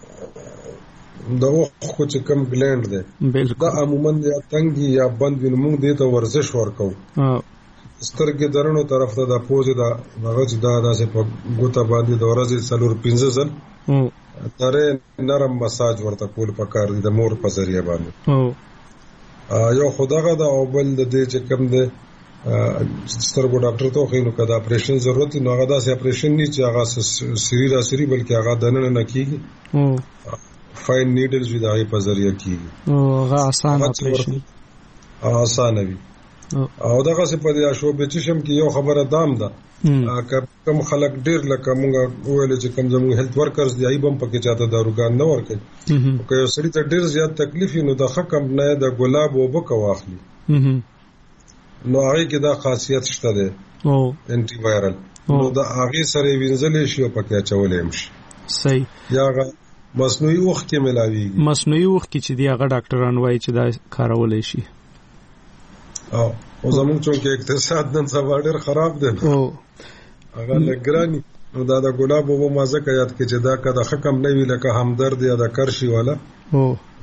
د خو چې کوم ګلند ده دا عموما یا تنګي یا بند وین موږ دې ته ورزش ورکو سترګې درنو طرف ته د پوزې دا هغه چې دا داسې په ګوته باندې د ورځې څلور پنځه ځل ترې نرم مساج ورته کول پکار دي د مور په ذریعہ باندې یو خدغه دا او بل د دې چې کوم ده سترګو ډاکټر ته خو نو کدا اپریشن ضرورت نو هغه داسې اپریشن نه چې هغه سری را سری بلکې هغه دنه نه کیږي فاین نیډلز وی دغه په ذریعہ کیږي او هغه آسان اپریشن آسان وي او دغه څه په دې شوبې چې شم کې یو خبره دام ده کم خلک ډیر لکه مونږ ویل چې کم زموږ هیلث ورکرز دی ایبم پکې چاته داروګان نه ورکړي او که یو سړی ته ډیر زیات تکلیف نو د حکم نه د ګلاب او بک واخلي نو هغه کې دا خاصیت شته ده او انټي وایرل نو دا هغه سره وینځلې شي او پکې چولې مشي. صحیح. یا مصنوعي وخت کې ملاويږي مصنوعي وخت کې چې دی هغه ډاکټران وایي چې دا کارولې شي او او زموږ چې اقتصاد نن سبا ډېر خراب دی او هغه لګرانی نو دا د ګلاب او مازه کې یاد کې چې دا کده حکم نه وی لکه همدرد یا د کرشي والا او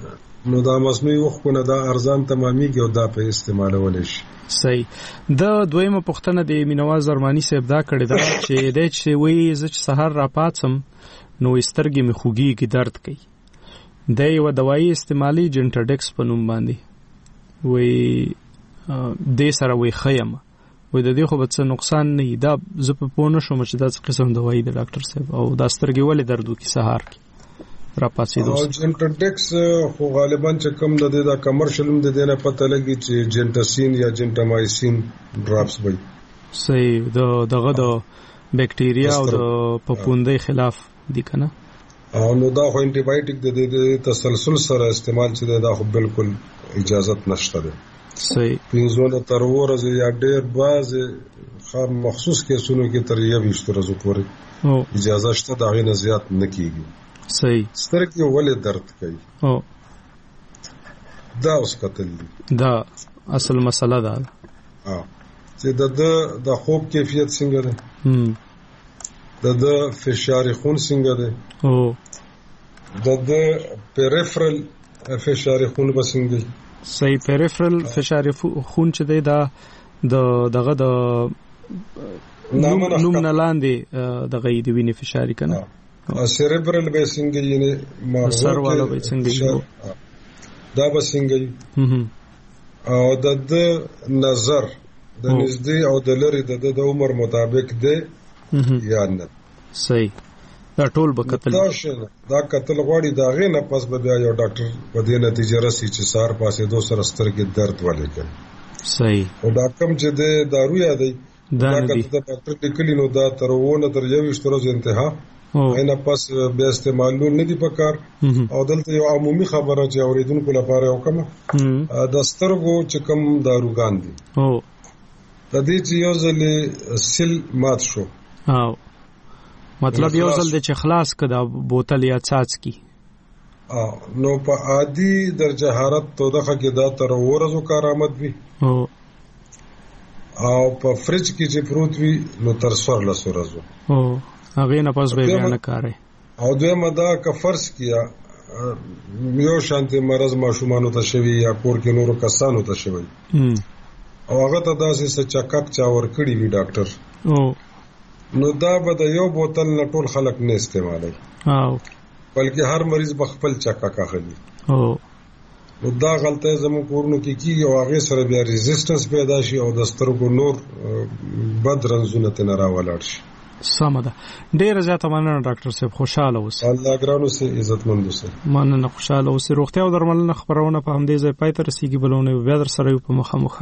نو دا مصنوعي وښونه دا ارزان تمامېږي او دا په استعمالول شي. صحیح. د دویمه پوښتنه د مینواز ارمانی صاحب دا کړې ده چې د چې وی ز سحر را پاتم نو سترګې مې خوږیږي درد کوي. د یو دوايي استعمالي جنټاډکس په نوم باندې وی د سره وی خیم وی د دې خو به څه نقصان نه دا زه په پونه شوم چې دا څه قسم دوايي د ډاکټر صاحب او دا سترګې ولې درد کوي سحر کې را پاتې دوست. او جنټاډکس خو غالبا چې کوم د دې دا کمرشل هم د دې نه پته لګي چې جنټاسین یا جنټامایسین ډراپس وي. صحیح. د دغه د بکټیریا او د پپوندې خلاف دي کنه. او نو دا خو انټي بایوټیک د دې تسلسل سره استعمال چې دا خو بالکل اجازه نشته ده. صحیح. پینځونه تر ورځې یا ډېر باز خام مخصوص کیسونو کې تر یو ویشت ورځې پورې اجازه شته، دا غي نه زیات نه کیږي. صحیح. سترګې ولې درد کوي؟ او دا اوس قتل دي. دا اصل مسله ده. ها چې د د خوب کیفیت څنګه ده؟ هم د د فشار خون څنګه ده؟ او د د پیریفرل فشار خون وسنګي. صحیح. پیریفرل فشار خون چې دی دا د دغه د نوم نه لاندې دغه د وینې فشار کنه. سیریبرل به څنګه یې مغز سر والا به څنګه دا به څنګه او د نظر د نږدې او د لری د د عمر مطابق دی یا نه. صحیح. دا ټول به قتل دا قتل غواړي دا غي نه پس به یو ډاکټر په دې نتیجه رسي چې سار پاسې دو سر سترګې درد ولې کوي. صحیح. او دا کم چې د دارو یادې دا کته ډاکټر لیکلی نو دا تر ونه تر یو شتورز انتها اینه پس بیا استعمالول نه دی پکار. او دلته یو عمومي خبره چې اوریدونکو لپاره وکم د سترګو چې کوم داروګان دي او د دې چې یو ځل سیل مات شو او مطلب یو ځل د چې خلاص کړه بوتل یا څاڅ کی نو په عادي درجه حرارت تو دغه کې دا تر ورځو کارآمد وي او او په فریج کې چې پروت وي نو تر سور لسو ورځو او هغه نه پس به نه کاري. او دویمه دا که فرض کیا یو شانتي مرز ماشومانو ته شوی یا کور کې نورو کسانو ته شوی او هغه ته داسې څه چکاپ چا ور کړی وی ډاکټر او نو دا به د یو بوتل نه ټول خلک نه استعمالوي او بلکې هر مریض به خپل چکا اخلي او نو دا غلطه زموږ کورونو کې کیږي او هغه سره بیا ریزिस्टنس پیدا شي او د سترګو نور بد رنځونه ته نه راولاړ شي. سمه ده. ډیره زیاته مننه ډاکټر صاحب. خوشاله اوسئ. الله ګرانو سه عزتمند اوسئ. مننه. خوشاله اوسئ. روغتیا او درملنه خبرونه په همدې ځای پای ته رسیدي. بلونه بیا در سره یو په مخامخه.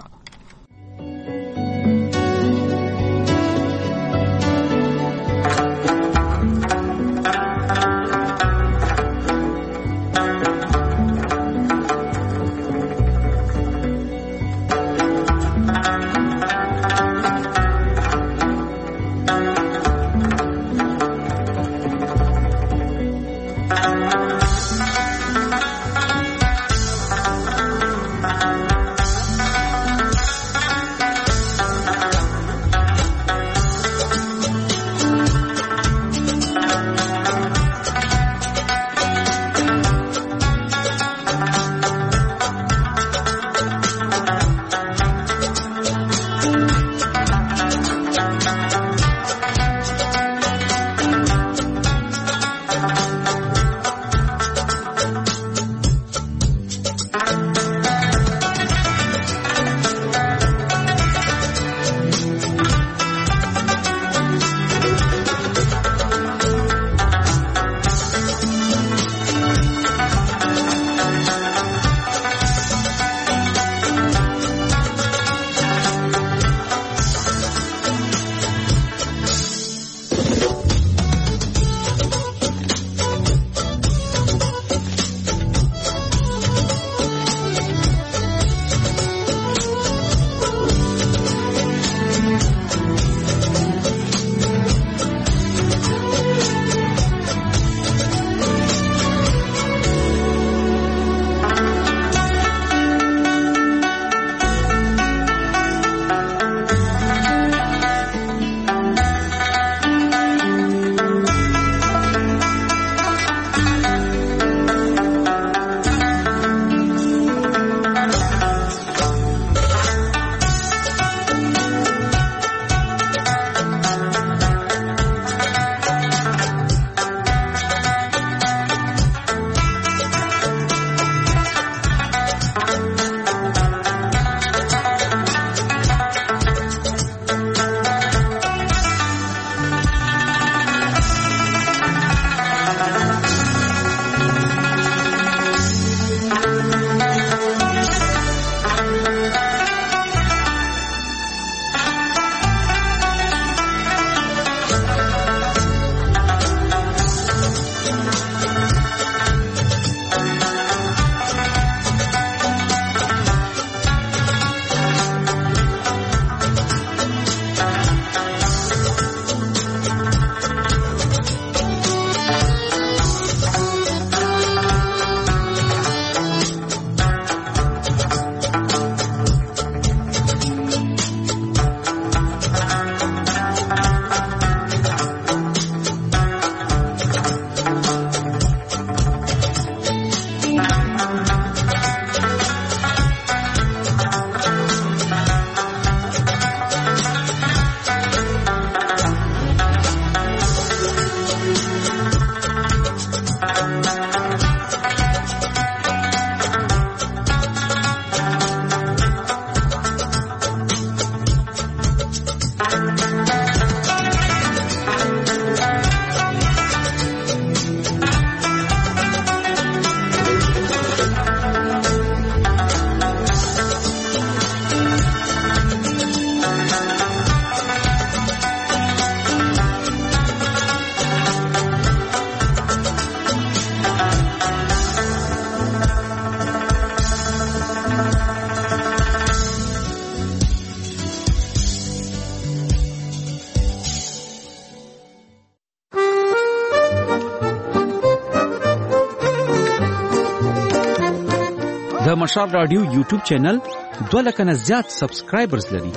مشال رادیو یوټیوب چینل دوه لک نه زیات سبسکرایبرز لري.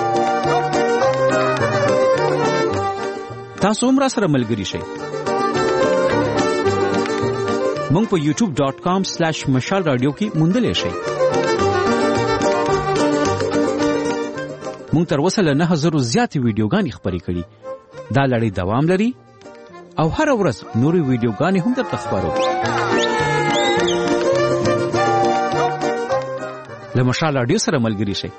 تاسو هم را سره ملګري شئ. مونږ په یوټیوب ډاٹ کام سلیش مشال رادیو کې موندلې شئ. مونږ تر اوسه له نه هزارو زیاتې ویډیوګانې خپرې کړي. دا لړۍ دوام لري او هر ورځ نورې ویډیوګانې هم درته خپرو. له مشال رادیو سره ملګري شئ.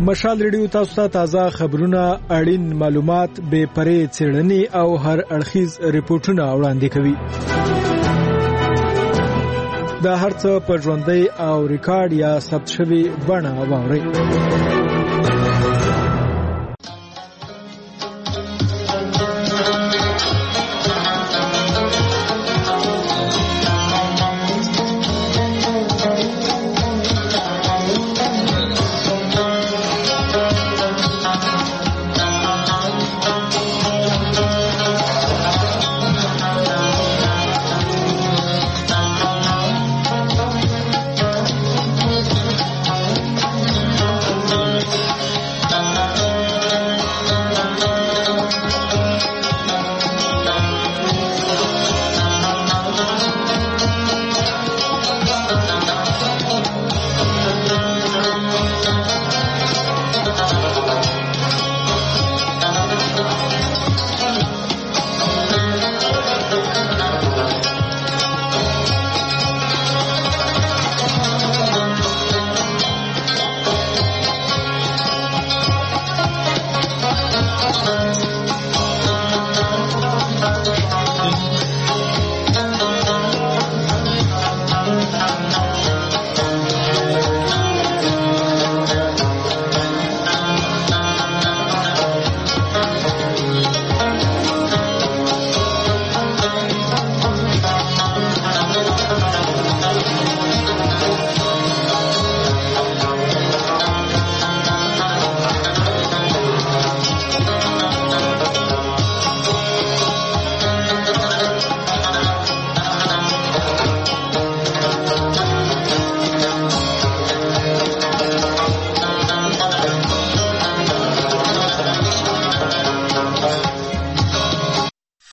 مشال ریډیو تاسو ته تازه خبرونه، اړین معلومات، بې پرې څېړنې او هر اړخیز ریپورتونه وړاندې کوي. دا هرڅه په ژوندۍ او ریکارډ یا ثبت شوی بڼه واورئ.